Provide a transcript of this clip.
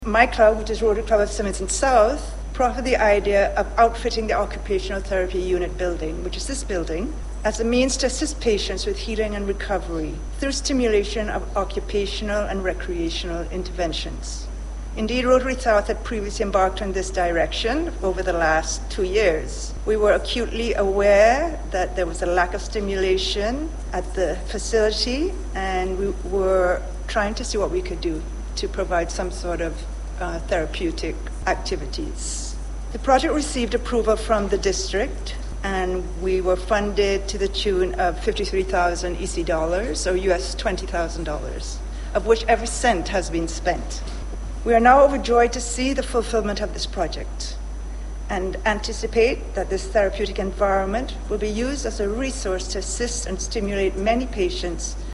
My club, which is Rotary Club of Symington South, proffered the idea of outfitting the occupational therapy unit building, which is this building, as a means to assist patients with healing and recovery through stimulation of occupational and recreational interventions. Indeed, Rotary South had previously embarked on this direction over the last 2 years. We were acutely aware that there was a lack of stimulation at the facility, and we were trying to see what we could do to provide some sort of therapeutic activities. The project received approval from the district, and we were funded to the tune of 53,000 EC dollars, or US $20,000, of which every cent has been spent. We are now overjoyed to see the fulfillment of this project and anticipate that this therapeutic environment will be used as a resource to assist and stimulate many patients